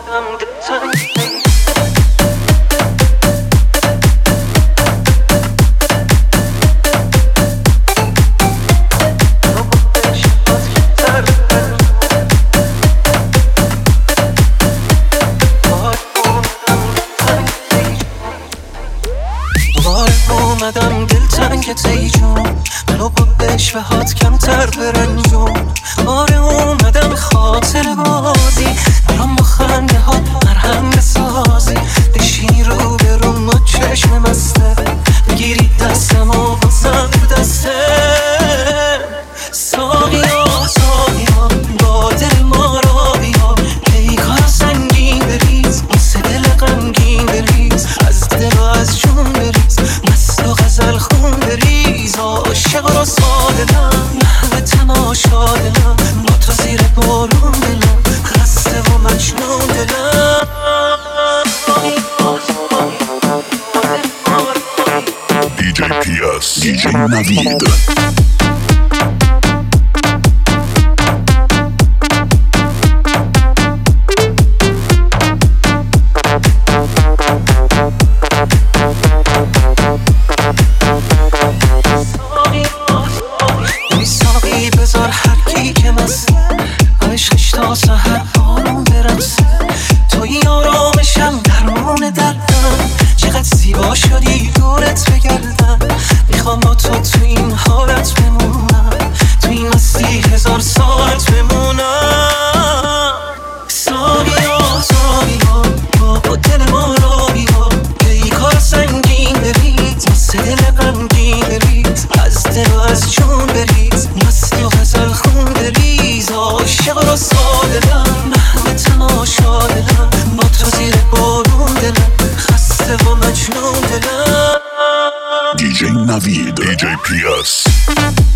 اومدم دلتنگت ای جون، منو با بشوهات کمتر برنجون. آره اومدم خاطر بازی، برام با خنده ها مرهم بسازی. بشینی رو به رو ما چشم مسته، بگیری دستم و بازم تو دسته. ساقیا ساقیا با دل ما را بیا، پیکار سنگین بریز، واسه دل غمگین بریز. از دل و از جون بریز، مست و غزل خون بریز. عاشق رو ساده دلم، محو تماشا دلم، با تو زیر بارون دلم، خسته و مجنون دلم. DJ PS DJ Navid. بذار هر کی که مسته، عشقش تا سحر آروم برسه. توی آرامشم درمان دردم، چقدر زیبا شدی دورت بگردم. میخوام با تو این حالت بمونم، تو این مستی 1000 ساعت بمونم. ساقیا ساقیا با دل ما را بیا، پیکار سنگین بریز، واسه دل غمگین بریز. از دل و از جون بریز، مست و غزل خون بریز. عاشق رو ساده دلم، محو تماشا دلم، با تو زیر بارون دلم، خسته و مجنون دلم. DJ Navid DJ PS